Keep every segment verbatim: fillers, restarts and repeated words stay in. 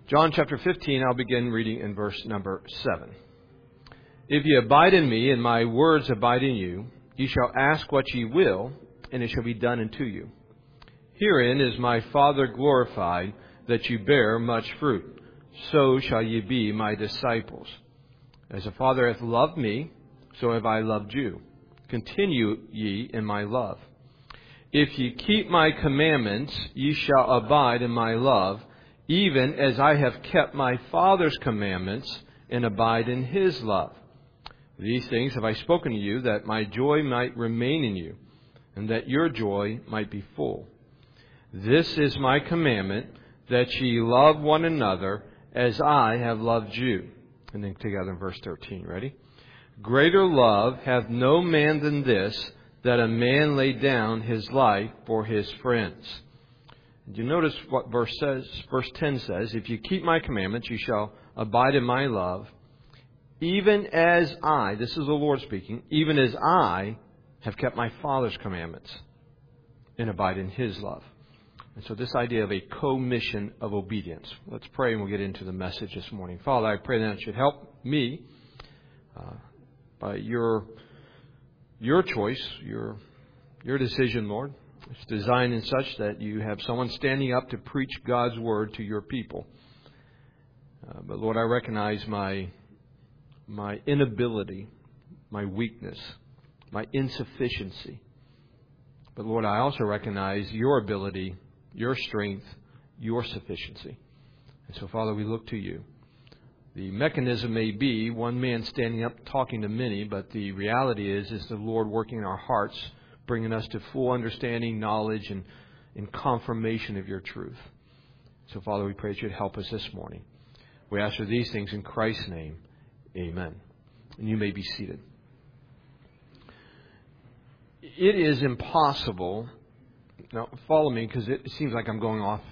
John chapter fifteen, I'll begin reading in verse number seven. If ye abide in me, and my words abide in you, ye shall ask what ye will, and it shall be done unto you. Herein is my Father glorified, that ye bear much fruit. So shall ye be my disciples. As the Father hath loved me, so have I loved you. Continue ye in my love. If ye keep my commandments, ye shall abide in my love, even as I have kept my Father's commandments, and abide in his love. These things have I spoken to you, that my joy might remain in you, and that your joy might be full. This is my commandment, that ye love one another, as I have loved you. And then together in verse thirteen, ready? Greater love hath no man than this, that a man lay down his life for his friends. And you notice what verse says, verse ten says, if you keep my commandments, you shall abide in my love, even as I, this is the Lord speaking, even as I have kept my Father's commandments, and abide in his love. And so this idea of a commission of obedience. Let's pray and we'll get into the message this morning. Father, I pray that it should help me uh, by your your choice, your your decision, Lord. It's designed in such that you have someone standing up to preach God's word to your people. Uh, but Lord, I recognize my my inability, my weakness, my insufficiency. But Lord, I also recognize your ability, your strength, your sufficiency. And so, Father, we look to you. The mechanism may be one man standing up talking to many, but the reality is, is the Lord working in our hearts, bringing us to full understanding, knowledge, and, and confirmation of your truth. So, Father, we pray that you'd help us this morning. We ask for these things in Christ's name. Amen. And you may be seated. It is impossible. Now, follow me, because it seems like I'm going off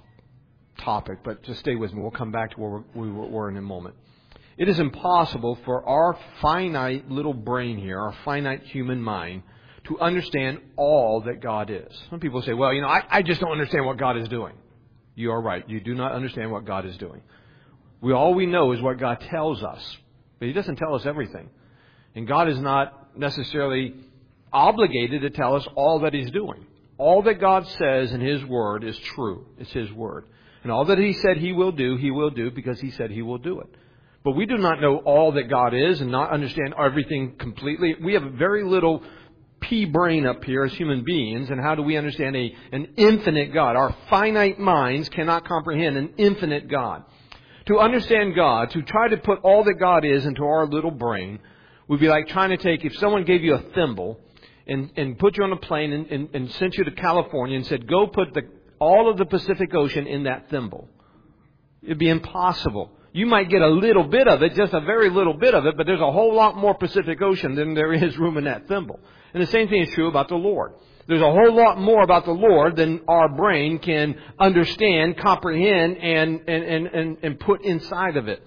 topic, but just stay with me. We'll come back to where we were in a moment. It is impossible for our finite little brain here, our finite human mind, to understand all that God is. Some people say, well, you know, I, I just don't understand what God is doing. You are right. You do not understand what God is doing. We all we know is what God tells us, but He doesn't tell us everything. And God is not necessarily obligated to tell us all that He's doing. All that God says in His Word is true. It's His Word. And all that He said He will do, He will do because He said He will do it. But we do not know all that God is and not understand everything completely. We have very little pea brain up here as human beings. And how do we understand a, an infinite God? Our finite minds cannot comprehend an infinite God. To understand God, to try to put all that God is into our little brain, would be like trying to take, if someone gave you a thimble and, and put you on a plane and, and, and sent you to California and said, go put the, all of the Pacific Ocean in that thimble. It'd be impossible. You might get a little bit of it, just a very little bit of it, but there's a whole lot more Pacific Ocean than there is room in that thimble. And the same thing is true about the Lord. There's a whole lot more about the Lord than our brain can understand, comprehend, and, and, and, and, and put inside of it.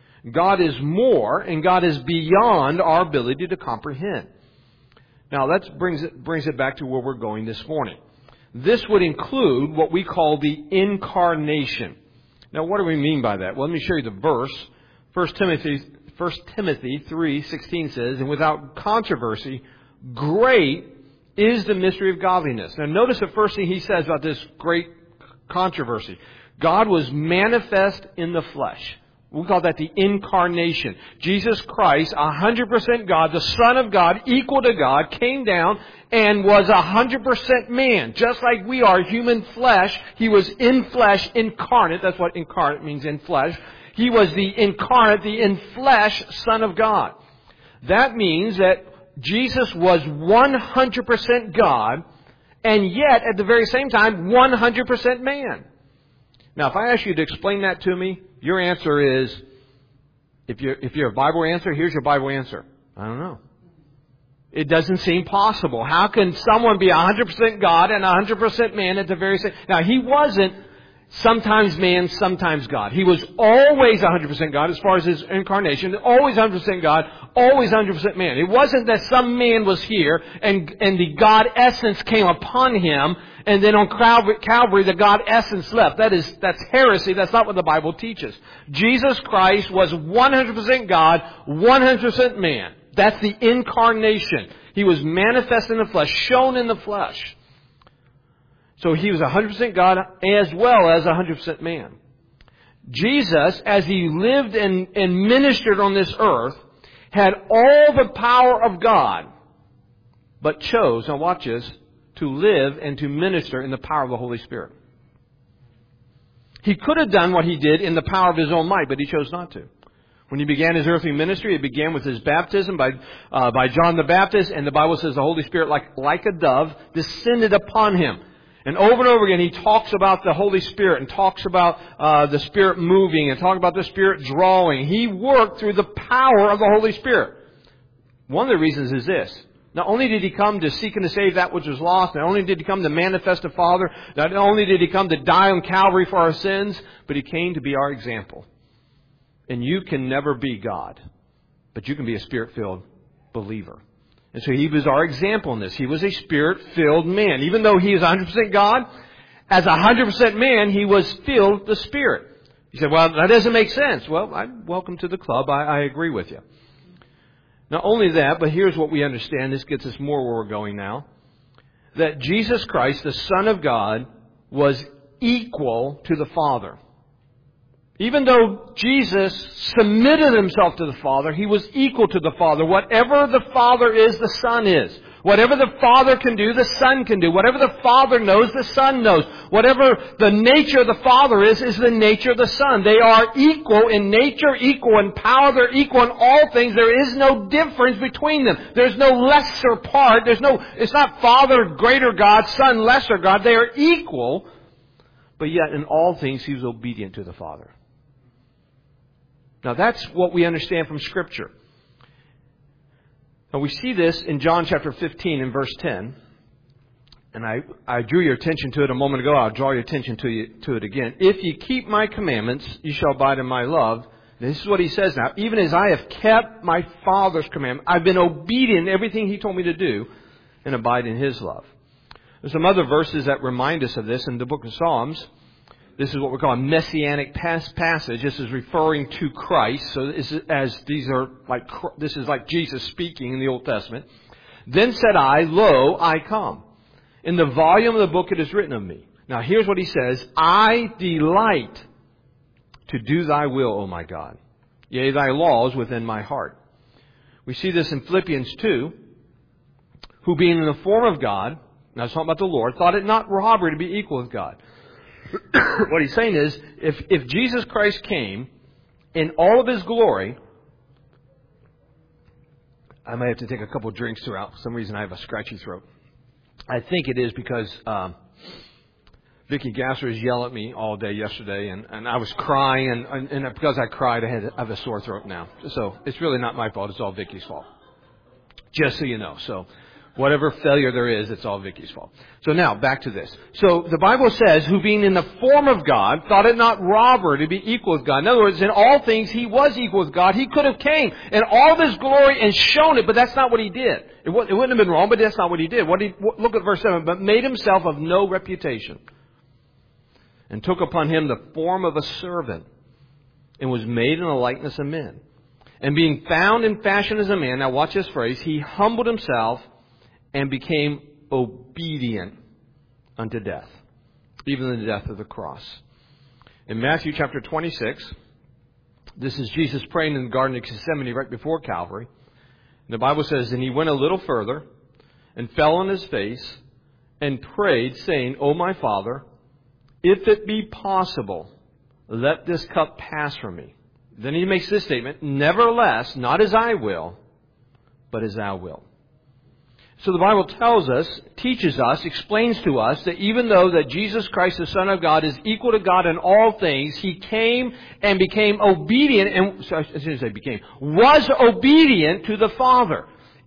God is more, and God is beyond our ability to comprehend. Now, that brings it, brings it back to where we're going this morning. This would include what we call the incarnation. Now, what do we mean by that? Well, let me show you the verse. First Timothy, First Timothy three sixteen says, and without controversy, great is the mystery of godliness. Now, notice the first thing he says about this great controversy. God was manifest in the flesh. We call that the incarnation. Jesus Christ, one hundred percent God, the Son of God, equal to God, came down and was one hundred percent man. Just like we are human flesh, He was in flesh, incarnate. That's what incarnate means, in flesh. He was the incarnate, the in flesh Son of God. That means that Jesus was one hundred percent God, and yet at the very same time, one hundred percent man. Now, if I ask you to explain that to me, your answer is, if you're, if you're a Bible answer, here's your Bible answer. I don't know. It doesn't seem possible. How can someone be one hundred percent God and one hundred percent man at the very same... Now, He wasn't sometimes man, sometimes God. He was always one hundred percent God as far as His incarnation, always one hundred percent God, always one hundred percent man. It wasn't that some man was here and, and the God essence came upon Him and then on Calvary the God essence left. That is, that's heresy. That's not what the Bible teaches. Jesus Christ was one hundred percent God, one hundred percent man. That's the incarnation. He was manifest in the flesh, shown in the flesh. So He was one hundred percent God as well as one hundred percent man. Jesus, as He lived and, and ministered on this earth, had all the power of God, but chose, now watch this, to live and to minister in the power of the Holy Spirit. He could have done what He did in the power of His own might, but He chose not to. When He began His earthly ministry, it began with His baptism by uh, by John the Baptist, and the Bible says the Holy Spirit, like, like a dove, descended upon Him. And over and over again, He talks about the Holy Spirit and talks about uh, the Spirit moving and talks about the Spirit drawing. He worked through the power of the Holy Spirit. One of the reasons is this. Not only did He come to seek and to save that which was lost, not only did He come to manifest the Father, not only did He come to die on Calvary for our sins, but He came to be our example. And you can never be God, but you can be a Spirit-filled believer. And so He was our example in this. He was a Spirit-filled man. Even though He is one hundred percent God, as a one hundred percent man, He was filled with the Spirit. You said, well, that doesn't make sense. Well, I'm welcome to the club. I, I agree with you. Not only that, but here's what we understand. This gets us more where we're going now. That Jesus Christ, the Son of God, was equal to the Father. Even though Jesus submitted Himself to the Father, He was equal to the Father. Whatever the Father is, the Son is. Whatever the Father can do, the Son can do. Whatever the Father knows, the Son knows. Whatever the nature of the Father is, is the nature of the Son. They are equal in nature, equal in power, they're equal in all things. There is no difference between them. There's no lesser part. There's no, it's not Father greater God, Son lesser God. They are equal, but yet in all things He was obedient to the Father. Now that's what we understand from Scripture. Now we see this in John chapter fifteen and verse ten. And I, I drew your attention to it a moment ago. I'll draw your attention to, you, to it again. If ye keep my commandments, you shall abide in my love. This is what He says now. Even as I have kept my Father's commandment, I've been obedient in everything He told me to do, and abide in His love. There's some other verses that remind us of this in the book of Psalms. This is what we call a messianic passage. This is referring to Christ. So this is, as these are like, this is like Jesus speaking in the Old Testament. Then said I, lo, I come. In the volume of the book it is written of me. Now here's what He says. I delight to do Thy will, O my God. Yea, Thy laws within my heart. We see this in Philippians two. Who being in the form of God, now it's talking about the Lord, thought it not robbery to be equal with God. What he's saying is, if, if Jesus Christ came in all of His glory, I might have to take a couple drinks throughout. For some reason I have a scratchy throat. I think it is because um, Vicky Gasser has yelled at me all day yesterday, and, and I was crying, and, and, and because I cried, I, had, I have a sore throat now. So it's really not my fault. It's all Vicky's fault. Just so you know. So whatever failure there is, it's all Vicky's fault. So now, back to this. So the Bible says, who being in the form of God, thought it not robbery to be equal with God. In other words, in all things, He was equal with God. He could have came in all of His glory and shown it, but that's not what He did. It wouldn't have been wrong, but that's not what He did. What he, look at verse seven. But made Himself of no reputation, and took upon Him the form of a servant, and was made in the likeness of men. And being found in fashion as a man, now watch this phrase, He humbled Himself and became obedient unto death, even the death of the cross. In Matthew chapter twenty-six, this is Jesus praying in the Garden of Gethsemane right before Calvary. And the Bible says, and He went a little further and fell on His face and prayed, saying, O my Father, if it be possible, let this cup pass from me. Then He makes this statement, nevertheless, not as I will, but as Thou wilt. So the Bible tells us, teaches us, explains to us that even though that Jesus Christ, the Son of God, is equal to God in all things, He came and became obedient, and I shouldn't say became, was obedient to the Father.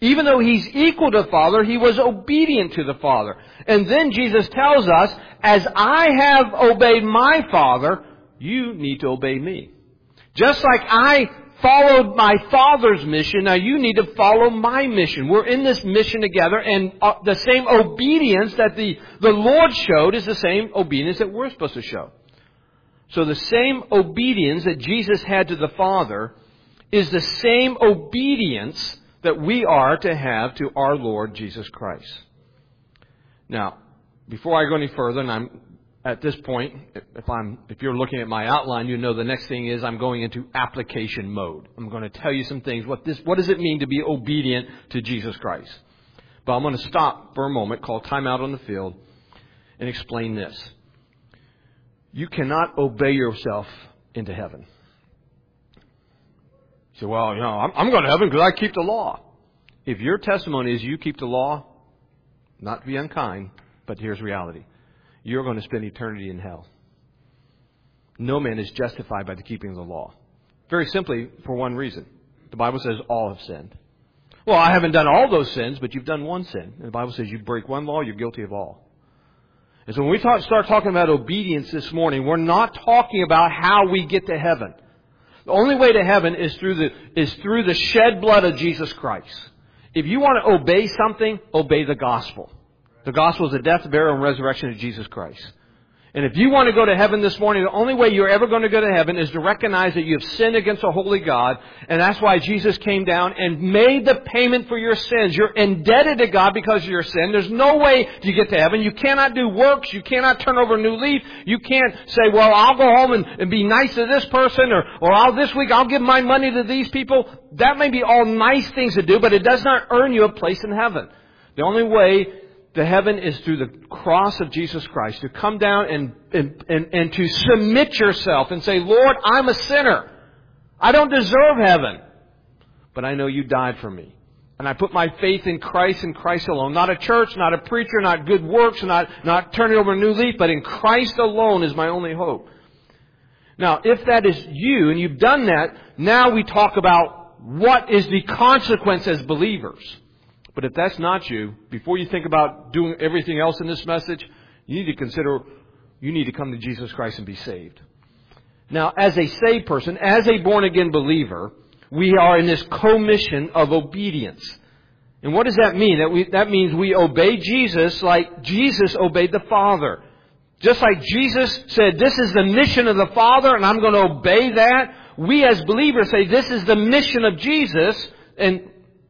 Even though He's equal to the Father, He was obedient to the Father. And then Jesus tells us, as I have obeyed my Father, you need to obey me. Just like I followed my Father's mission, now you need to follow my mission. We're in this mission together, and uh, the same obedience that the, the Lord showed is the same obedience that we're supposed to show. So the same obedience that Jesus had to the Father is the same obedience that we are to have to our Lord Jesus Christ. Now, before I go any further, and I'm at this point, if I'm if you're looking at my outline, you know the next thing is I'm going into application mode. I'm going to tell you some things. What this what does it mean to be obedient to Jesus Christ? But I'm going to stop for a moment, call time out on the field, and explain this. You cannot obey yourself into heaven. You say, well, you know, I'm, I'm going to heaven because I keep the law. If your testimony is you keep the law, not to be unkind, but here's reality. You're going to spend eternity in hell. No man is justified by the keeping of the law. Very simply, for one reason. The Bible says all have sinned. Well, I haven't done all those sins, but you've done one sin. And the Bible says you break one law, you're guilty of all. And so when we talk, start talking about obedience this morning, we're not talking about how we get to heaven. The only way to heaven is through the is through the shed blood of Jesus Christ. If you want to obey something, obey the gospel. The gospel is the death, burial, and resurrection of Jesus Christ. And if you want to go to heaven this morning, the only way you're ever going to go to heaven is to recognize that you have sinned against a holy God. And that's why Jesus came down and made the payment for your sins. You're indebted to God because of your sin. There's no way to get to heaven. You cannot do works. You cannot turn over a new leaf. You can't say, well, I'll go home and, and be nice to this person, or, or I'll this week I'll give my money to these people. That may be all nice things to do, but it does not earn you a place in heaven. The only way to heaven is through the cross of Jesus Christ, to come down and, and, and, and to submit yourself and say, Lord, I'm a sinner. I don't deserve heaven, but I know you died for me. And I put my faith in Christ and Christ alone. Not a church, not a preacher, not good works, not, not turning over a new leaf, but in Christ alone is my only hope. Now, if that is you and you've done that, now we talk about what is the consequence as believers. But if that's not you, before you think about doing everything else in this message, you need to consider, you need to come to Jesus Christ and be saved. Now, as a saved person, as a born-again believer, we are in this commission of obedience. And what does that mean? That, we, that means we obey Jesus like Jesus obeyed the Father. Just like Jesus said, this is the mission of the Father, and I'm going to obey that. We as believers say, this is the mission of Jesus, and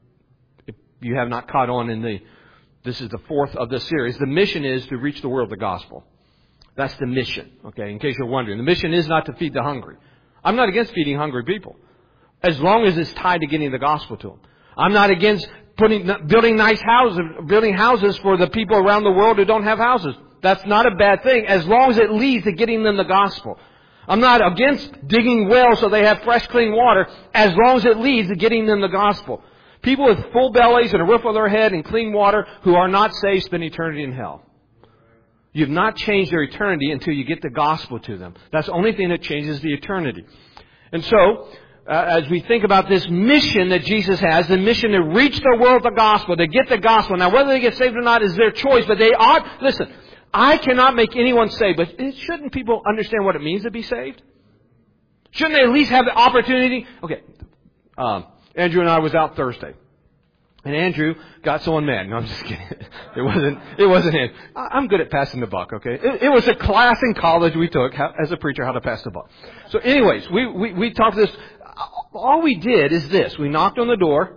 you have not caught on in the, this is the fourth of this series. The mission is to reach the world with the gospel. That's the mission, okay, in case you're wondering. The mission is not to feed the hungry. I'm not against feeding hungry people, as long as it's tied to getting the gospel to them. I'm not against putting, building nice houses, building houses for the people around the world who don't have houses. That's not a bad thing, as long as it leads to getting them the gospel. I'm not against digging wells so they have fresh, clean water, as long as it leads to getting them the gospel. People with full bellies and a roof over their head and clean water who are not saved spend eternity in hell. You've not changed their eternity until you get the gospel to them. That's the only thing that changes the eternity. And so, uh, as we think about this mission that Jesus has, the mission to reach the world with the gospel, to get the gospel. Now, whether they get saved or not is their choice, but they ought, listen, I cannot make anyone saved, but shouldn't people understand what it means to be saved? Shouldn't they at least have the opportunity? Okay, um, Andrew and I was out Thursday. And Andrew got someone mad. No, I'm just kidding. It wasn't, it wasn't him. I'm good at passing the buck, okay? It, it was a class in college we took how, as a preacher, how to pass the buck. So anyways, we, we, we talked this. All we did is this. We knocked on the door,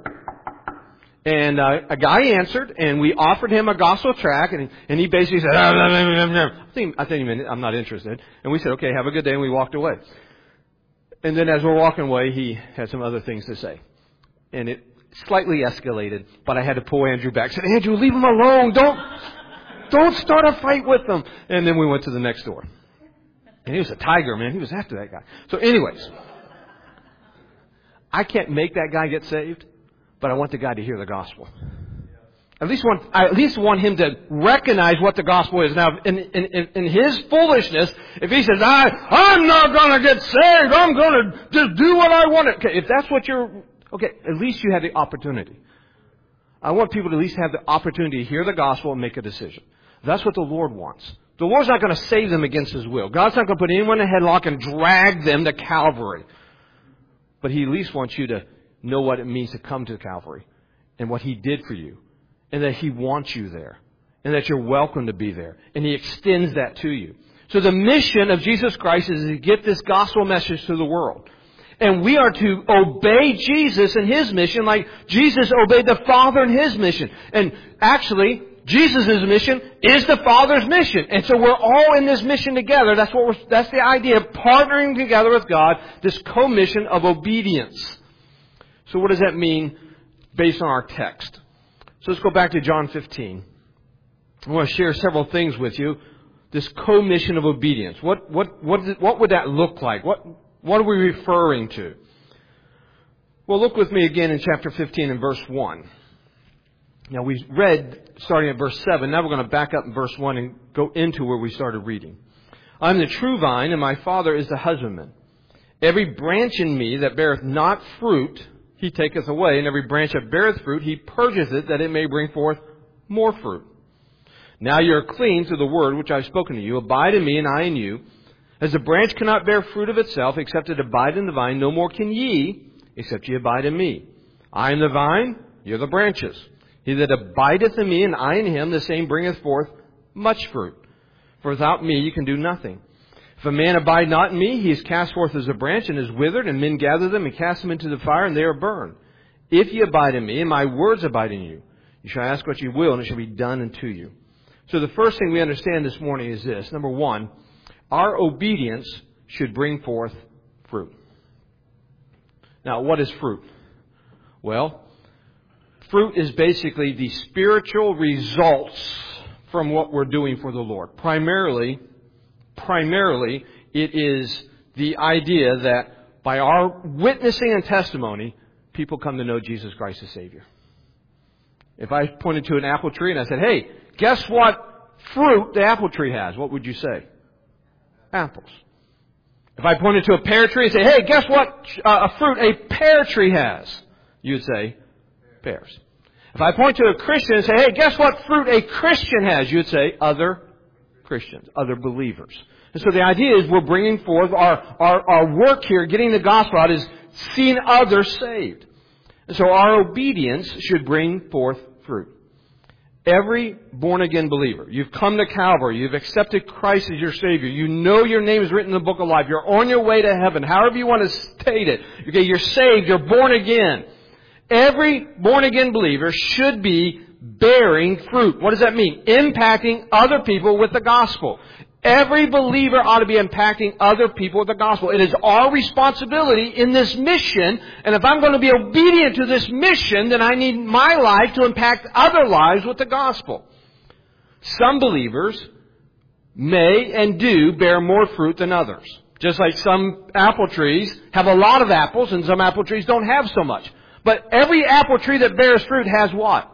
and uh, a guy answered, and we offered him a gospel tract, and he, and he basically said, ah, blah, blah, blah, blah. I think, I think I'm not interested. And we said, okay, have a good day, and we walked away. And then as we're walking away, he had some other things to say. And it slightly escalated, but I had to pull Andrew back. I said, Andrew, leave him alone. Don't, don't start a fight with him. And then we went to the next door. And he was a tiger, man. He was after that guy. So anyways, I can't make that guy get saved, but I want the guy to hear the gospel. At least want, I at least want him to recognize what the gospel is. Now, in, in, in his foolishness, if he says, I, I'm not going to get saved, I'm going to just do what I want to. Okay, if that's what you're, okay, at least you had the opportunity. I want people to at least have the opportunity to hear the gospel and make a decision. That's what the Lord wants. The Lord's not going to save them against His will. God's not going to put anyone in a headlock and drag them to Calvary. But He at least wants you to know what it means to come to Calvary and what He did for you. And that He wants you there. And that you're welcome to be there. And He extends that to you. So the mission of Jesus Christ is to get this gospel message to the world. And we are to obey Jesus and His mission like Jesus obeyed the Father in His mission. And actually, Jesus' mission is the Father's mission. And so we're all in this mission together. That's what we're, that's the idea of partnering together with God, this co-mission of obedience. So what does that mean based on our text? So let's go back to John fifteen. I want to share several things with you. This co-mission of obedience. What, what, what, is it, what would that look like? What, what are we referring to? Well, look with me again in chapter fifteen and verse one. Now, we read starting at verse seven. Now we're going to back up in verse one and go into where we started reading. I'm the true vine, and my Father is the husbandman. Every branch in me that beareth not fruit, He taketh away, and every branch that beareth fruit, He purgeth it, that it may bring forth more fruit. Now you are clean through the word which I have spoken to you. Abide in me, and I in you. As the branch cannot bear fruit of itself, except it abide in the vine, no more can ye, except ye abide in me. I am the vine, ye are the branches. He that abideth in me, and I in him, the same bringeth forth much fruit. For without me you can do nothing. If a man abide not in me, he is cast forth as a branch, and is withered, and men gather them, and cast them into the fire, and they are burned. If ye abide in me, and my words abide in you, you shall ask what you will, and it shall be done unto you. So the first thing we understand this morning is this. Number one, our obedience should bring forth fruit. Now, what is fruit? Well, fruit is basically the spiritual results from what we're doing for the Lord. Primarily, primarily, it is the idea that by our witnessing and testimony, people come to know Jesus Christ as Savior. If I pointed to an apple tree and I said, hey, guess what fruit the apple tree has? What would you say? Apples. If I pointed to a pear tree and say, hey, guess what uh, a fruit a pear tree has? You'd say pears. If I point to a Christian and say, hey, guess what fruit a Christian has? You'd say other Christians, other believers. And so the idea is we're bringing forth our, our, our work here, getting the gospel out, is seeing others saved. And so our obedience should bring forth fruit. Every born-again believer, you've come to Calvary, you've accepted Christ as your Savior, you know your name is written in the book of life, you're on your way to heaven, however you want to state it. Okay, you're saved, you're born again. Every born-again believer should be bearing fruit. What does that mean? Impacting other people with the gospel. Every believer ought to be impacting other people with the gospel. It is our responsibility in this mission, and if I'm going to be obedient to this mission, then I need my life to impact other lives with the gospel. Some believers may and do bear more fruit than others. Just like some apple trees have a lot of apples and some apple trees don't have so much. But every apple tree that bears fruit has what?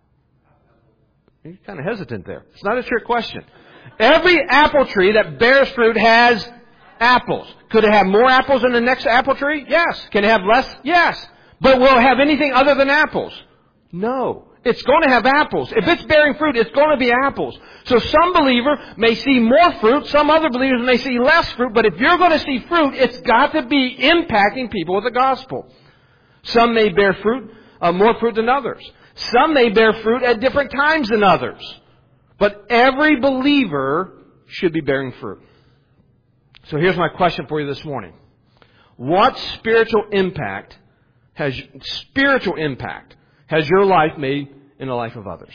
You're kind of hesitant there. It's not a trick question. Every apple tree that bears fruit has apples. Could it have more apples than the next apple tree? Yes. Can it have less? Yes. But will it have anything other than apples? No. It's going to have apples. If it's bearing fruit, it's going to be apples. So some believer may see more fruit, some other believers may see less fruit, but if you're going to see fruit, it's got to be impacting people with the gospel. Some may bear fruit, uh, more fruit than others. Some may bear fruit at different times than others. But every believer should be bearing fruit. So here's my question for you this morning. What spiritual impact has spiritual impact has your life made in the life of others?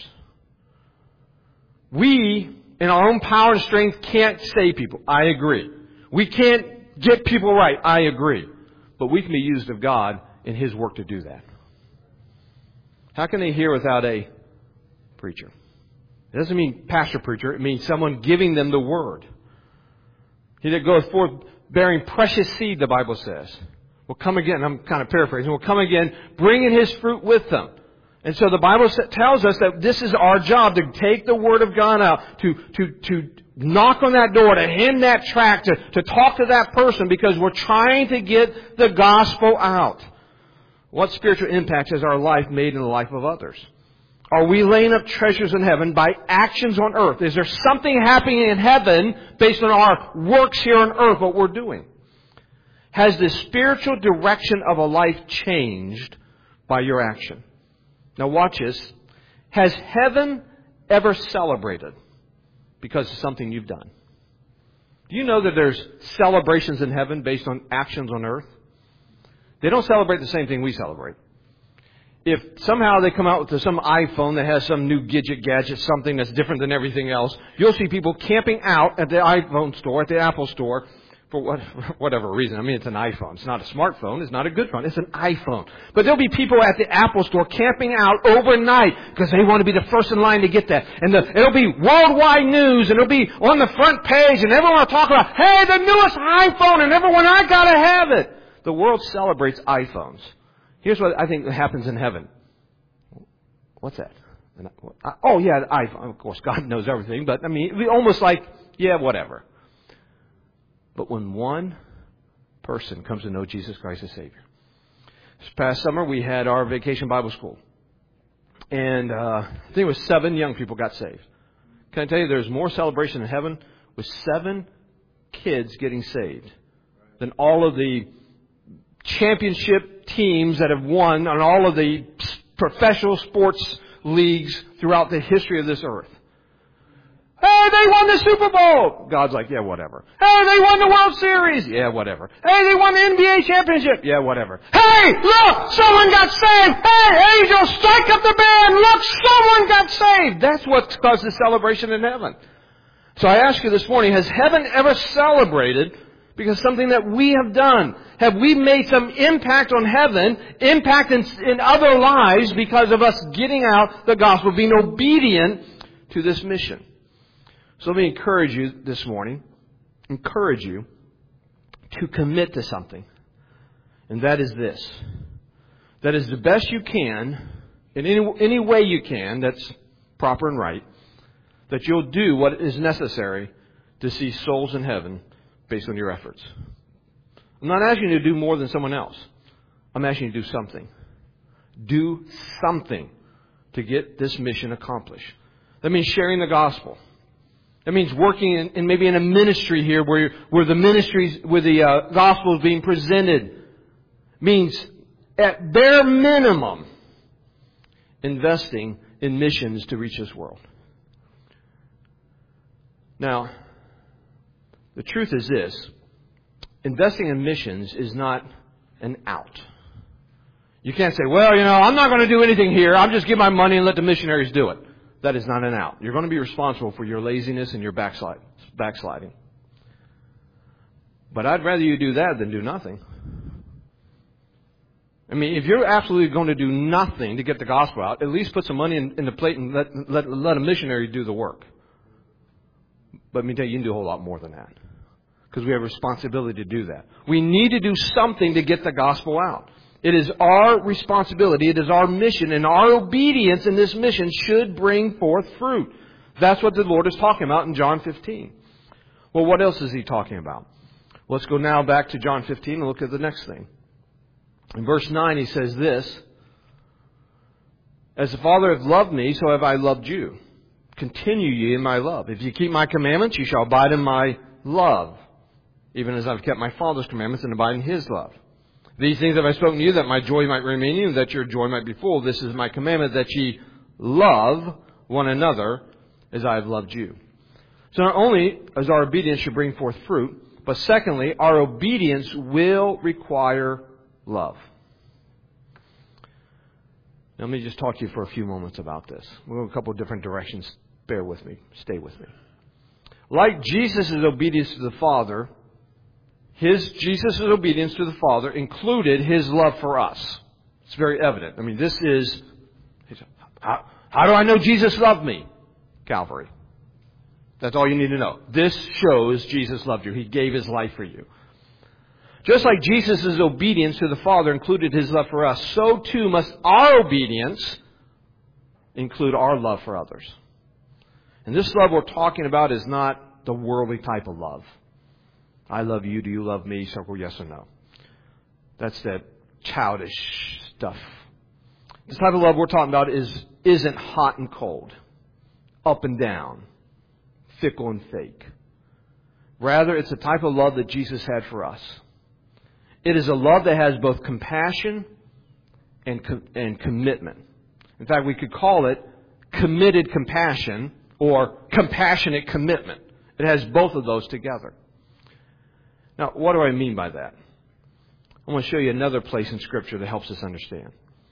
We, in our own power and strength, can't save people. I agree. We can't get people right. I agree. But we can be used of God in His work to do that. How can they hear without a preacher? It doesn't mean pastor preacher. It means someone giving them the word. He that goeth forth bearing precious seed, the Bible says, will come again. I'm kind of paraphrasing. Will come again, bringing his fruit with them. And so the Bible tells us that this is our job, to take the word of God out, to to to knock on that door, to hand that tract, to, to talk to that person, because we're trying to get the gospel out. What spiritual impact has our life made in the life of others? Are we laying up treasures in heaven by actions on earth? Is there something happening in heaven based on our works here on earth, what we're doing? Has the spiritual direction of a life changed by your action? Now watch this. Has heaven ever celebrated because of something you've done? Do you know that there's celebrations in heaven based on actions on earth? They don't celebrate the same thing we celebrate. If somehow they come out with some iPhone that has some new gadget, gadget, something that's different than everything else, you'll see people camping out at the iPhone store, at the Apple store, for what, whatever reason. I mean, it's an iPhone. It's not a smartphone. It's not a good phone. It's an iPhone. But there'll be people at the Apple store camping out overnight because they want to be the first in line to get that. And the, it'll be worldwide news, and it'll be on the front page, and everyone will talk about, hey, the newest iPhone, and everyone, I gotta have it. The world celebrates iPhones. Here's what I think happens in heaven. What's that? Oh, yeah, the iPhone. Of course, God knows everything, but I mean, almost like, yeah, whatever. But when one person comes to know Jesus Christ as Savior. This past summer, we had our vacation Bible school. And uh, I think it was seven young people got saved. Can I tell you, there's more celebration in heaven with seven kids getting saved than all of the championship teams that have won on all of the professional sports leagues throughout the history of this earth. Hey, they won the Super Bowl! God's like, yeah, whatever. Hey, they won the World Series! Yeah, whatever. Hey, they won the N B A championship! Yeah, whatever. Hey, look! Someone got saved! Hey, angels, strike up the band! Look, someone got saved! That's what causes celebration in heaven. So I ask you this morning, has heaven ever celebrated because something that we have done? Have we made some impact on heaven, impact in, in other lives because of us getting out the gospel, being obedient to this mission? So let me encourage you this morning, encourage you to commit to something. And that is this. That is the best you can, in any, any way you can, that's proper and right, that you'll do what is necessary to see souls in heaven based on your efforts. I'm not asking you to do more than someone else. I'm asking you to do something. Do something to get this mission accomplished. That means sharing the gospel. That means working in, in maybe in a ministry here where where the ministries, where the uh, gospel is being presented. Means at bare minimum investing in missions to reach this world. Now, the truth is this: investing in missions is not an out. You can't say, well, you know, I'm not going to do anything here. I'll just give my money and let the missionaries do it. That is not an out. You're going to be responsible for your laziness and your backslide, backsliding. But I'd rather you do that than do nothing. I mean, if you're absolutely going to do nothing to get the gospel out, at least put some money in, in the plate and let, let, let a missionary do the work. But let me tell you, you can do a whole lot more than that. Because we have a responsibility to do that. We need to do something to get the gospel out. It is our responsibility. It is our mission. And our obedience in this mission should bring forth fruit. That's what the Lord is talking about in John fifteen. Well, what else is He talking about? Let's go now back to John fifteen and look at the next thing. In verse nine, He says this: As the Father hath loved me, so have I loved you. Continue ye in my love. If ye keep my commandments, ye shall abide in my love, even as I've kept my Father's commandments and abide in His love. These things have I spoken to you, that my joy might remain in you, and that your joy might be full. This is my commandment, that ye love one another as I have loved you. So not only as our obedience should bring forth fruit, but secondly, our obedience will require love. Now, let me just talk to you for a few moments about this. We'll go a couple of different directions. Bear with me. Stay with me. Like Jesus' obedience to the Father, His Jesus' obedience to the Father included His love for us. It's very evident. I mean, this is, how, how do I know Jesus loved me? Calvary. That's all you need to know. This shows Jesus loved you. He gave His life for you. Just like Jesus' obedience to the Father included His love for us, so too must our obedience include our love for others. And this love we're talking about is not the worldly type of love. I love you, do you love me? Circle yes or no. That's that childish stuff. This type of love we're talking about is, isn't hot and cold, up and down, fickle and fake. Rather, it's the type of love that Jesus had for us. It is a love that has both compassion and, com- and commitment. In fact, we could call it committed compassion or compassionate commitment. It has both of those together. Now, what do I mean by that? I want to show you another place in Scripture that helps us understand.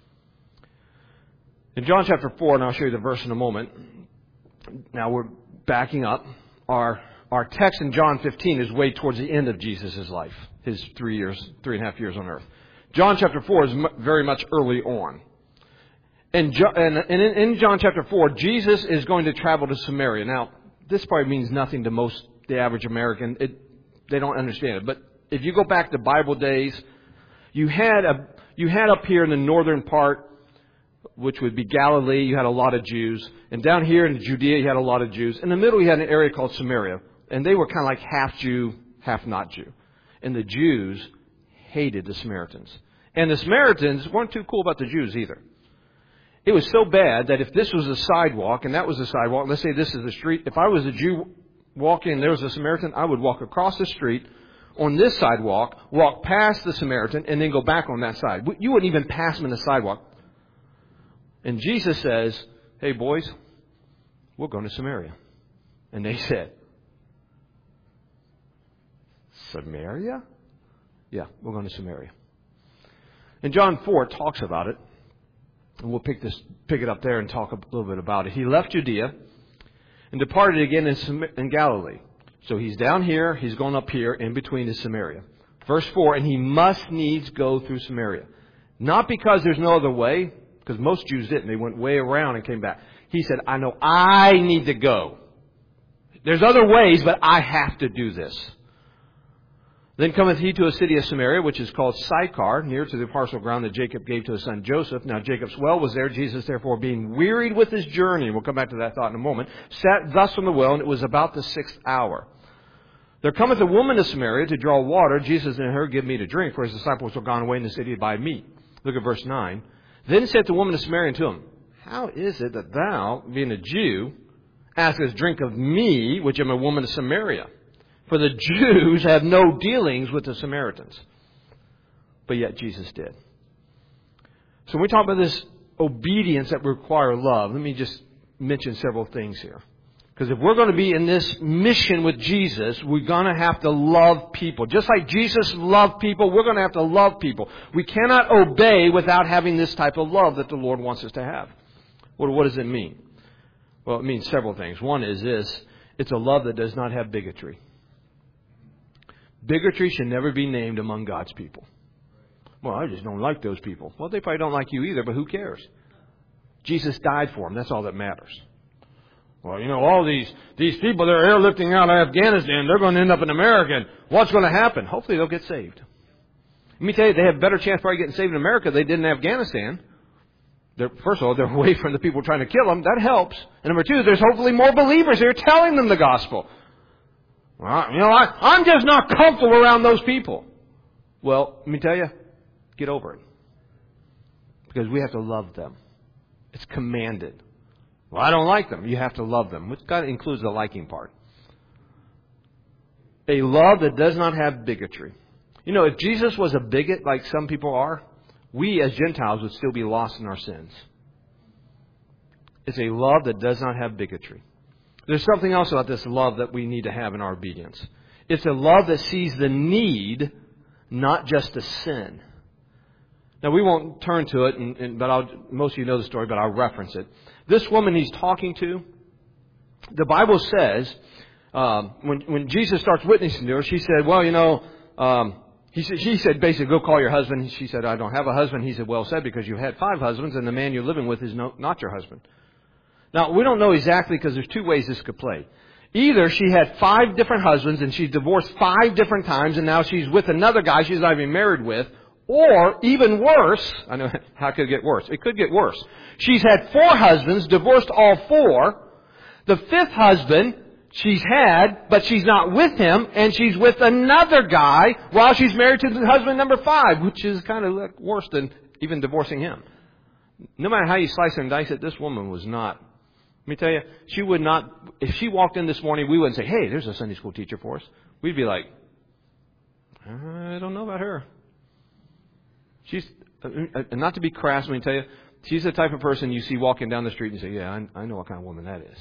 In John chapter four, and I'll show you the verse in a moment. Now we're backing up. Our our text in John fifteen is way towards the end of Jesus' life, his three years, three and a half years on earth. John chapter four is very much early on. And, and in John chapter four, Jesus is going to travel to Samaria. Now, this probably means nothing to most, the average American. It, they don't understand it. But if you go back to Bible days, you had a you had up here in the northern part, which would be Galilee, you had a lot of Jews. And down here in Judea, you had a lot of Jews. In the middle, you had an area called Samaria. And they were kind of like half Jew, half not Jew. And the Jews hated the Samaritans. And the Samaritans weren't too cool about the Jews either. It was so bad that if this was a sidewalk, and that was a sidewalk, let's say this is the street. If I was a Jew walking and there was a Samaritan, I would walk across the street on this sidewalk, walk past the Samaritan, and then go back on that side. You wouldn't even pass them in the sidewalk. And Jesus says, hey, boys, we're going to Samaria. And they said, Samaria? Yeah, we're going to Samaria. And John four talks about it. And we'll pick this, pick it up there and talk a little bit about it. He left Judea and departed again in, in Galilee. So he's down here, he's going up here, in between is Samaria. Verse four, and he must needs go through Samaria. Not because there's no other way, because most Jews didn't. They went way around and came back. He said, I know I need to go. There's other ways, but I have to do this. Then cometh he to a city of Samaria, which is called Sychar, near to the parcel of ground that Jacob gave to his son Joseph. Now Jacob's well was there. Jesus, therefore, being wearied with his journey, we'll come back to that thought in a moment, sat thus from the well, and it was about the sixth hour. There cometh a woman to Samaria to draw water. Jesus and her, give me to drink, for his disciples were gone away in the city to buy meat. Look at verse nine. Then said the woman of Samaria unto him, how is it that thou, being a Jew, askest drink of me, which am a woman of Samaria? For the Jews have no dealings with the Samaritans. But yet Jesus did. So when we talk about this obedience that require love, let me just mention several things here. Because if we're going to be in this mission with Jesus, we're going to have to love people. Just like Jesus loved people, we're going to have to love people. We cannot obey without having this type of love that the Lord wants us to have. What, what does it mean? Well, it means several things. One is this. It's a love that does not have bigotry. Bigotry should never be named among God's people. Well, I just don't like those people. Well, they probably don't like you either, but who cares? Jesus died for them. That's all that matters. Well, you know, all these these people that are airlifting out of Afghanistan, they're going to end up in America. And what's going to happen? Hopefully they'll get saved. Let me tell you, they have a better chance of probably getting saved in America than they did in Afghanistan. They're, first of all, they're away from the people trying to kill them. That helps. And number two, there's hopefully more believers here telling them the gospel. Well, you know, I, I'm just not comfortable around those people. Well, let me tell you, get over it. Because we have to love them. It's commanded. Well, I don't like them. You have to love them, which kind of includes the liking part. A love that does not have bigotry. You know, if Jesus was a bigot like some people are, we as Gentiles would still be lost in our sins. It's a love that does not have bigotry. There's something else about this love that we need to have in our obedience. It's a love that sees the need, not just the sin. Now, we won't turn to it, and, and, but I'll, most of you know the story, but I'll reference it. This woman he's talking to, the Bible says, um, when, when Jesus starts witnessing to her, she said, well, you know, um, he said, she said, basically, go call your husband. She said, I don't have a husband. He said, well said, because you've had five husbands, and the man you're living with is no, not your husband. Now, we don't know exactly because there's two ways this could play. Either she had five different husbands and she's divorced five different times and now she's with another guy she's not even married with. Or, even worse, I know how could it get worse? It could get worse. She's had four husbands, divorced all four. The fifth husband she's had, but she's not with him, and she's with another guy while she's married to the husband number five, which is kind of like worse than even divorcing him. No matter how you slice and dice it, this woman was not. Let me tell you, she would not, if she walked in this morning, we wouldn't say, hey, there's a Sunday school teacher for us. We'd be like, I don't know about her. She's, and not to be crass, let me tell you, she's the type of person you see walking down the street and you say, yeah, I, I know what kind of woman that is.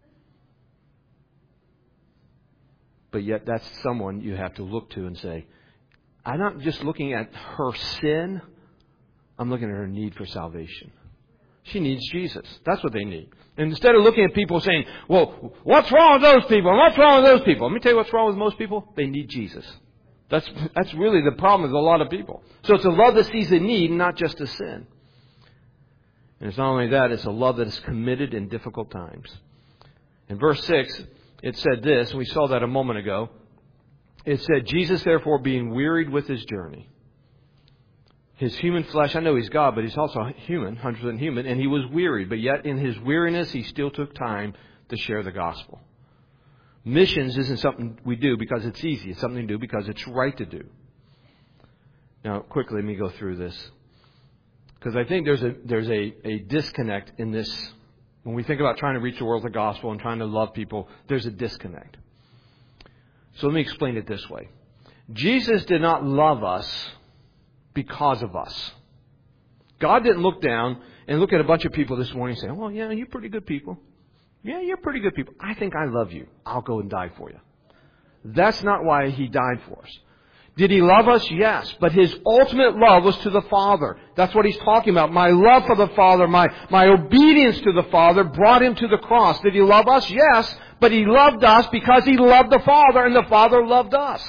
But yet that's someone you have to look to and say, I'm not just looking at her sin, I'm looking at her need for salvation. She needs Jesus. That's what they need. And instead of looking at people saying, well, what's wrong with those people? And what's wrong with those people? Let me tell you what's wrong with most people. They need Jesus. That's that's really the problem with a lot of people. So it's a love that sees a need, not just a sin. And it's not only that, it's a love that is committed in difficult times. In verse six, it said this, and we saw that a moment ago. It said, Jesus, therefore, being wearied with his journey. His human flesh, I know he's God, but he's also human, one hundred percent human, and he was wearied. But yet in his weariness, he still took time to share the gospel. Missions isn't something we do because it's easy. It's something to do because it's right to do. Now, quickly, let me go through this. Because I think there's a there's a, a disconnect in this. When we think about trying to reach the world with the gospel and trying to love people, there's a disconnect. So let me explain it this way. Jesus did not love us because of us. God didn't look down and look at a bunch of people this morning and say, well, yeah, you're pretty good people. Yeah, you're pretty good people. I think I love you. I'll go and die for you. That's not why he died for us. Did he love us? Yes. But his ultimate love was to the Father. That's what he's talking about. My love for the Father, my, my obedience to the Father brought him to the cross. Did he love us? Yes. But he loved us because he loved the Father and the Father loved us.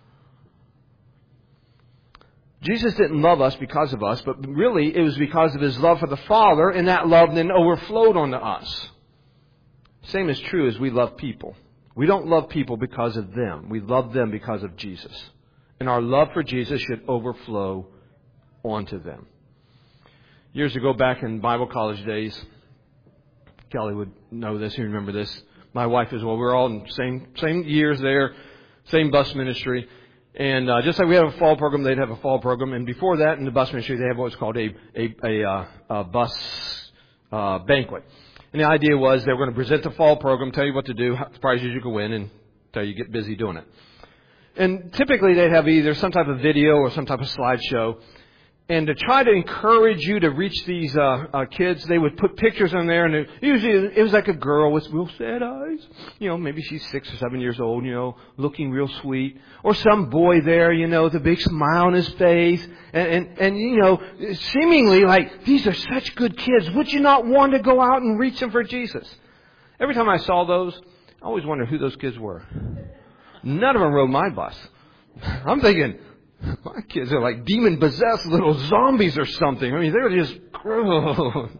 Jesus didn't love us because of us, but really it was because of his love for the Father, and that love then overflowed onto us. Same is true as we love people. We don't love people because of them. We love them because of Jesus. And our love for Jesus should overflow onto them. Years ago, back in Bible college days, Kelly would know this, you remember this. My wife as well. We were all in the same, same years there, same bus ministry. And uh, just like we have a fall program, they'd have a fall program. And before that, in the bus ministry, they have what's called a, a, a, uh, a bus uh, banquet. And the idea was they were going to present the fall program, tell you what to do, prizes you could win, and tell you get busy doing it. And typically they'd have either some type of video or some type of slideshow. And to try to encourage you to reach these uh, uh, kids, they would put pictures on there. And it, usually it was like a girl with real sad eyes. You know, maybe she's six or seven years old, you know, looking real sweet. Or some boy there, you know, with a big smile on his face. And, and, and, you know, seemingly like, these are such good kids. Would you not want to go out and reach them for Jesus? Every time I saw those, I always wondered who those kids were. None of them rode my bus. I'm thinking, my kids are like demon-possessed little zombies or something. I mean, they're just, oh.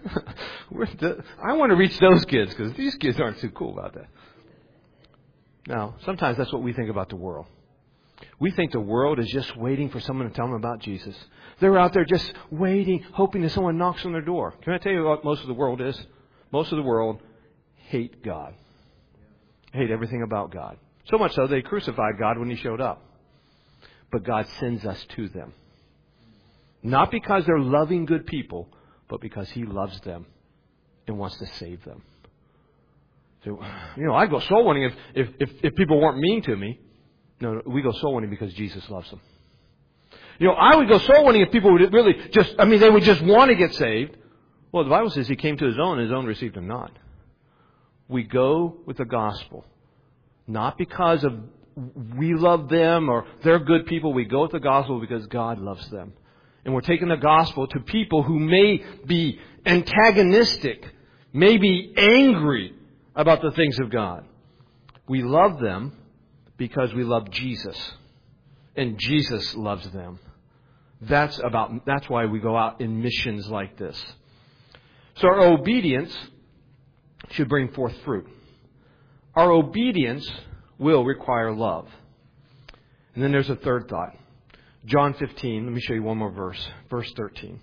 I want to reach those kids because these kids aren't too cool about that. Now, sometimes that's what we think about the world. We think the world is just waiting for someone to tell them about Jesus. They're out there just waiting, hoping that someone knocks on their door. Can I tell you what most of the world is? Most of the world hate God. Hate everything about God. So much so they crucified God when he showed up. But God sends us to them. Not because they're loving good people, but because he loves them and wants to save them. So, you know, I'd go soul winning if, if, if, if people weren't mean to me. No, no, we go soul winning because Jesus loves them. You know, I would go soul winning if people would really just, I mean, they would just want to get saved. Well, the Bible says he came to his own and his own received him not. We go with the gospel. Not because of we love them or they're good people. We go with the gospel because God loves them. And we're taking the gospel to people who may be antagonistic, may be angry about the things of God. We love them because we love Jesus. And Jesus loves them. That's about, that's why we go out in missions like this. So our obedience should bring forth fruit. Our obedience will require love. And then there's a third thought. John fifteen, let me show you one more verse. Verse thirteen.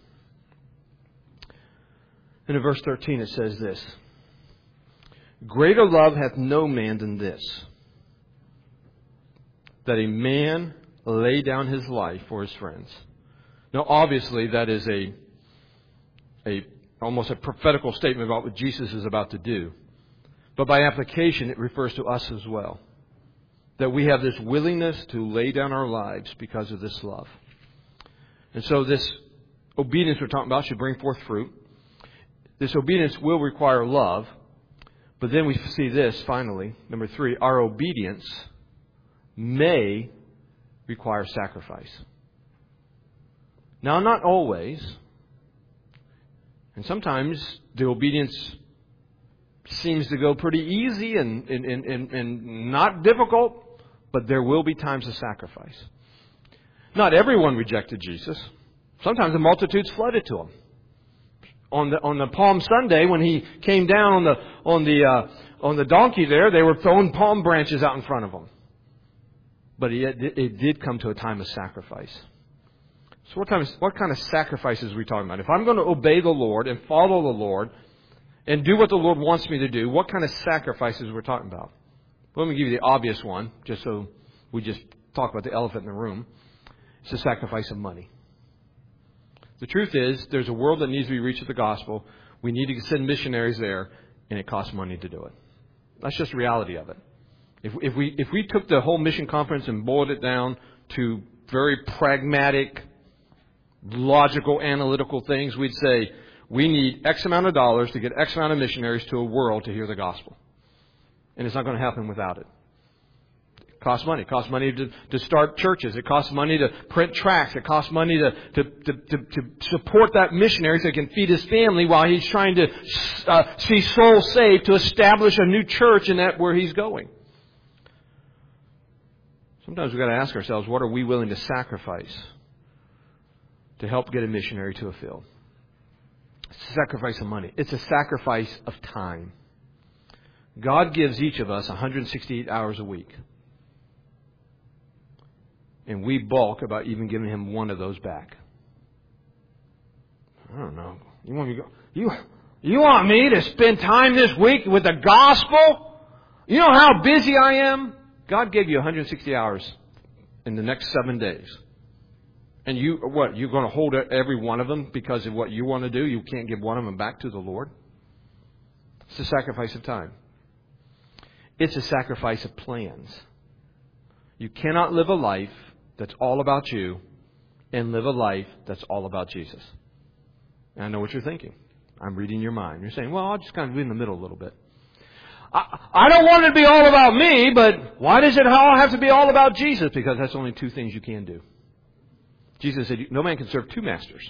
And in verse thirteen it says this. Greater love hath no man than this, that a man lay down his life for his friends. Now obviously that is a a almost a prophetical statement about what Jesus is about to do. But by application, it refers to us as well. That we have this willingness to lay down our lives because of this love. And so this obedience we're talking about should bring forth fruit. This obedience will require love. But then we see this, finally, number three, our obedience may require sacrifice. Now, not always. And sometimes the obedience seems to go pretty easy and, and, and, and not difficult, but there will be times of sacrifice. Not everyone rejected Jesus. Sometimes the multitudes flooded to him. On the on the Palm Sunday, when he came down on the on the uh, on the donkey there, they were throwing palm branches out in front of him. But it, it did come to a time of sacrifice. So what kind of what kind of sacrifices are we talking about? If I'm going to obey the Lord and follow the Lord and do what the Lord wants me to do, what kind of sacrifices we're talking about? Well, let me give you the obvious one, just so we just talk about the elephant in the room. It's the sacrifice of money. The truth is, there's a world that needs to be reached with the gospel. We need to send missionaries there, and it costs money to do it. That's just the reality of it. If, if we if we took the whole mission conference and boiled it down to very pragmatic, logical, analytical things, we'd say we need X amount of dollars to get X amount of missionaries to a world to hear the gospel. And it's not going to happen without it. It costs money. It costs money to, to start churches. It costs money to print tracts. It costs money to, to, to, to, to support that missionary so he can feed his family while he's trying to uh, see souls saved to establish a new church in that where he's going. Sometimes we've got to ask ourselves, what are we willing to sacrifice to help get a missionary to a field? It's a sacrifice of money. It's a sacrifice of time. God gives each of us one hundred sixty-eight hours a week. And we balk about even giving him one of those back. I don't know. You want me to go? You, you want me to spend time this week with the gospel? You know how busy I am? God gave you one hundred sixty hours in the next seven days. And you, what, you're going to hold every one of them because of what you want to do? You can't give one of them back to the Lord? It's a sacrifice of time. It's a sacrifice of plans. You cannot live a life that's all about you and live a life that's all about Jesus. And I know what you're thinking. I'm reading your mind. You're saying, well, I'll just kind of be in the middle a little bit. I, I don't want it to be all about me, but why does it all have to be all about Jesus? Because that's only two things you can do. Jesus said, no man can serve two masters.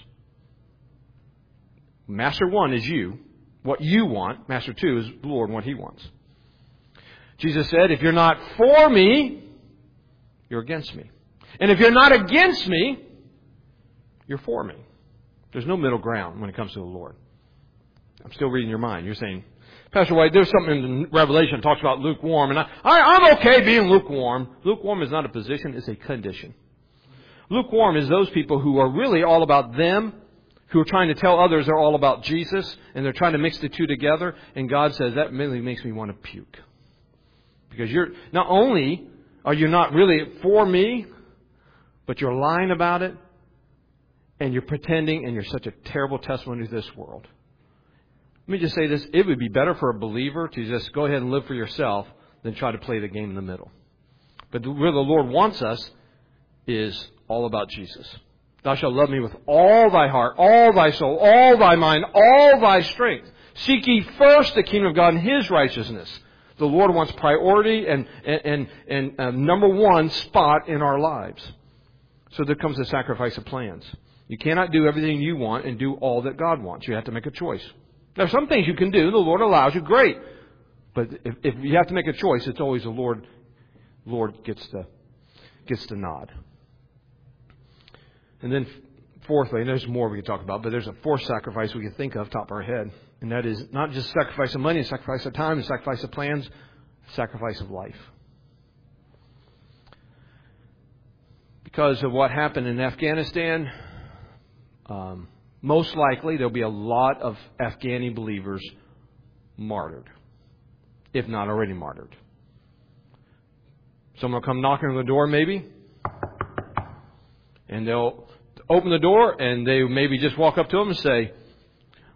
Master one is you, what you want. Master two is the Lord and what He wants. Jesus said, if you're not for me, you're against me. And if you're not against me, you're for me. There's no middle ground when it comes to the Lord. I'm still reading your mind. You're saying, Pastor White, there's something in Revelation that talks about lukewarm. And I, I, I'm okay being lukewarm. Lukewarm is not a position, it's a condition. Lukewarm is those people who are really all about them, who are trying to tell others they're all about Jesus, and they're trying to mix the two together. And God says, that really makes me want to puke. Because you're not only are you not really for me, but you're lying about it, and you're pretending, and you're such a terrible testimony to this world. Let me just say this. It would be better for a believer to just go ahead and live for yourself than try to play the game in the middle. But where the Lord wants us is all about Jesus. Thou shalt love me with all thy heart, all thy soul, all thy mind, all thy strength. Seek ye first the kingdom of God and His righteousness. The Lord wants priority and, and, and, and uh, number one spot in our lives. So there comes the sacrifice of plans. You cannot do everything you want and do all that God wants. You have to make a choice. There are some things you can do. The Lord allows you. Great. But if, if you have to make a choice, it's always the Lord Lord gets the, gets the nod. And then fourthly, and there's more we can talk about, but there's a fourth sacrifice we can think of top of our head. And that is not just sacrifice of money, sacrifice of time, sacrifice of plans, sacrifice of life. Because of what happened in Afghanistan, um, most likely there'll be a lot of Afghani believers martyred, if not already martyred. Someone will come knocking on the door maybe, and they'll open the door and they maybe just walk up to them and say,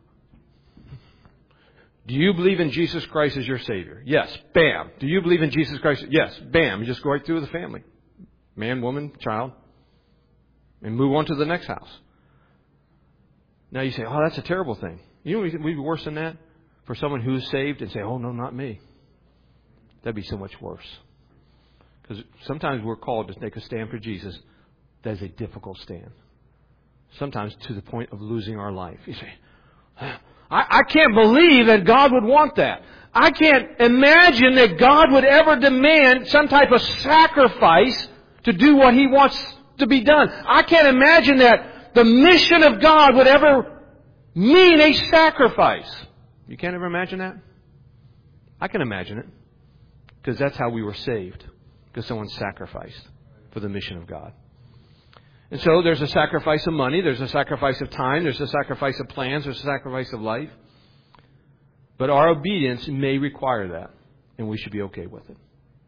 Do you believe in Jesus Christ as your Savior? Yes. Bam. Do you believe in Jesus Christ? Yes. Bam. You just go right through the family. Man, woman, child. And move on to the next house. Now you say, oh, that's a terrible thing. You know what would be worse than that? For someone who's saved and say, oh, no, not me. That'd be so much worse. Because sometimes we're called to take a stand for Jesus. That is a difficult stand. Sometimes to the point of losing our life. You say, I, I can't believe that God would want that. I can't imagine that God would ever demand some type of sacrifice to do what He wants to be done. I can't imagine that the mission of God would ever mean a sacrifice. You can't ever imagine that? I can imagine it. Because that's how we were saved. Because someone sacrificed for the mission of God. And so there's a sacrifice of money. There's a sacrifice of time. There's a sacrifice of plans. There's a sacrifice of life. But our obedience may require that. And we should be okay with it.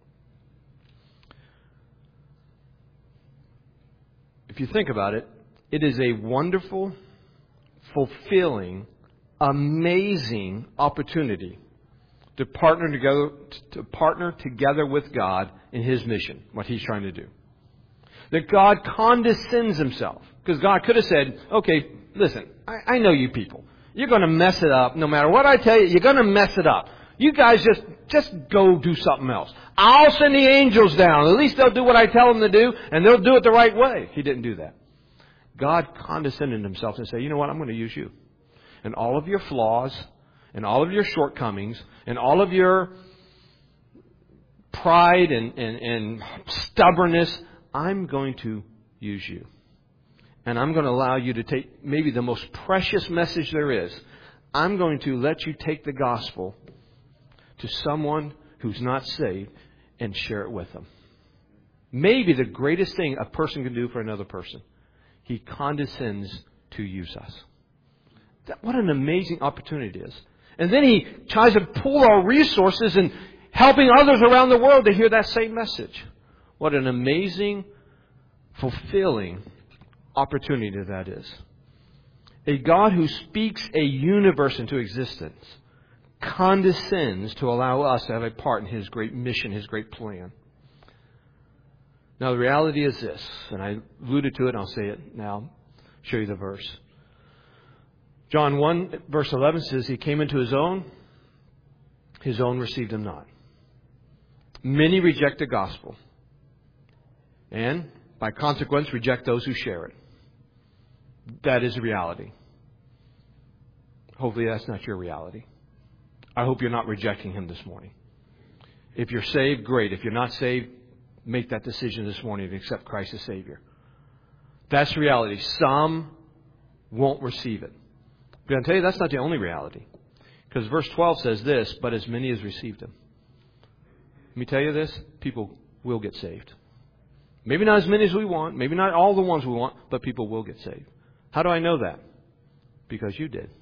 If you think about it, it is a wonderful, fulfilling, amazing opportunity to partner together, to partner together with God in His mission, what He's trying to do. That God condescends Himself. Because God could have said, okay, listen, I, I know you people. You're going to mess it up. No matter what I tell you, you're going to mess it up. You guys just, just go do something else. I'll send the angels down. At least they'll do what I tell them to do, and they'll do it the right way. He didn't do that. God condescended Himself and said, you know what, I'm going to use you. And all of your flaws, and all of your shortcomings, and all of your pride and, and, and stubbornness, I'm going to use you. And I'm going to allow you to take maybe the most precious message there is. I'm going to let you take the gospel to someone who's not saved and share it with them. Maybe the greatest thing a person can do for another person. He condescends to use us. That, what an amazing opportunity it is. And then He tries to pool our resources in helping others around the world to hear that same message. What an amazing, fulfilling opportunity that is. A God who speaks a universe into existence condescends to allow us to have a part in His great mission, His great plan. Now the reality is this, and I alluded to it and I'll say it now, show you the verse. John one verse eleven says, He came into His own, His own received Him not. Many reject the gospel. And, by consequence, reject those who share it. That is reality. Hopefully that's not your reality. I hope you're not rejecting Him this morning. If you're saved, great. If you're not saved, make that decision this morning to accept Christ as Savior. That's reality. Some won't receive it. But I'll tell you, that's not the only reality. Because verse twelve says this, but as many as received Him. Let me tell you this, people will get saved. Maybe not as many as we want. Maybe not all the ones we want. But people will get saved. How do I know that? Because you did.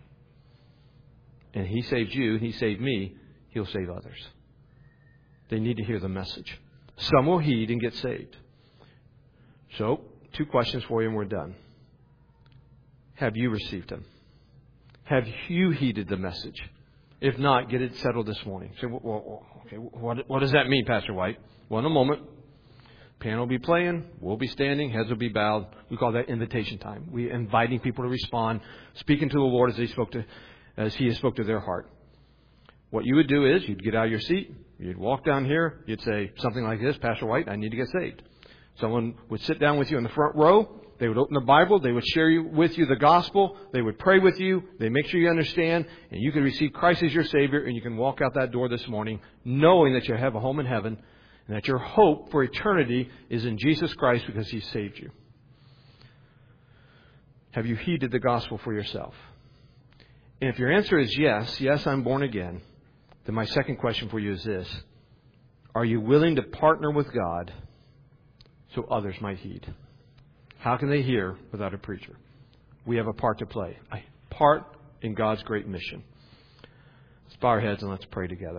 And He saved you. And He saved me. He'll save others. They need to hear the message. Some will heed and get saved. So, two questions for you and we're done. Have you received Him? Have you heeded the message? If not, get it settled this morning. Say, well, okay, what, what does that mean, Pastor White? Well, in a moment. Piano will be playing, we'll be standing, heads will be bowed. We call that invitation time. We're inviting people to respond, speaking to the Lord as He spoke to, as He spoke to their heart. What you would do is you'd get out of your seat, you'd walk down here, you'd say something like this, Pastor White, I need to get saved. Someone would sit down with you in the front row, they would open the Bible, they would share you, with you the gospel, they would pray with you, they make sure you understand, and you can receive Christ as your Savior, and you can walk out that door this morning knowing that you have a home in heaven, and that your hope for eternity is in Jesus Christ because He saved you. Have you heeded the gospel for yourself? And if your answer is yes, yes, I'm born again, then my second question for you is this. Are you willing to partner with God so others might heed? How can they hear without a preacher? We have a part to play, a part in God's great mission. Let's bow our heads and let's pray together.